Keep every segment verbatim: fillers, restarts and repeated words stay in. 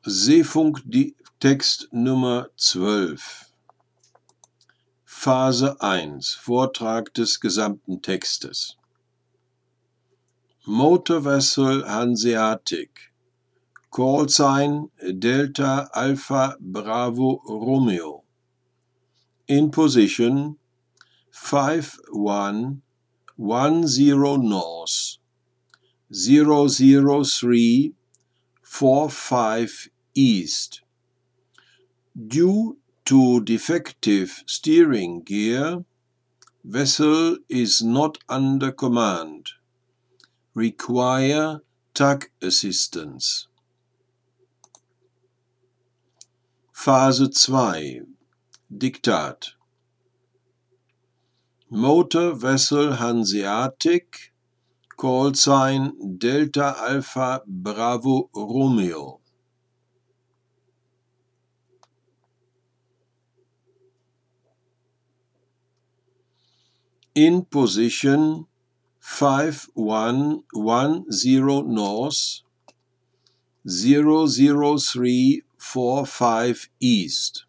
Seefunktext Nummer zwölf. Phase eins. Vortrag des gesamten Textes. Motor Vessel Hanseatic. Call sign Delta Alpha Bravo Romeo. In position five one one zero north, zero zero three four five east. Due to defective steering gear, vessel is not under command. Require tug assistance. Phase zwei. Diktat. Motor Vessel Hanseatic, call sign Delta Alpha Bravo Romeo. In position five one one zero north, zero zero three four five east.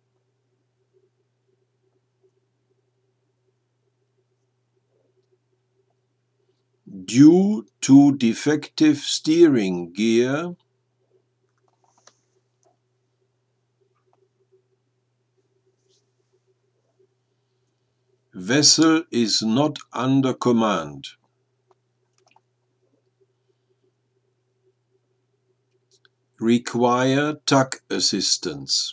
Due to defective steering gear, vessel is not under command. Require tug assistance.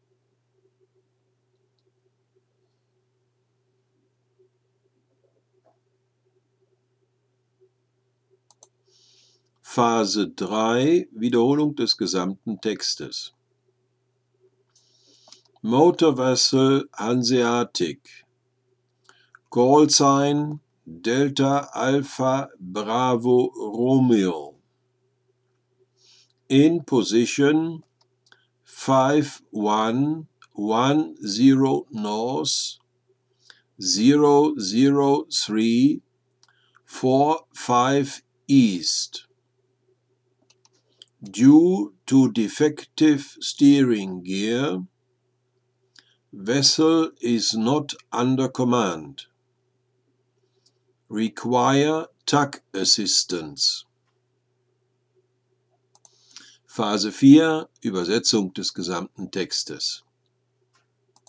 Phase drei. Wiederholung des gesamten Textes. Motor Vessel Hanseatic. Call sign Delta Alpha Bravo Romeo. In position five one one zero north, zero zero three four five east. Due to defective steering gear, vessel is not under command. Require tug assistance. Phase vier. Übersetzung des gesamten Textes.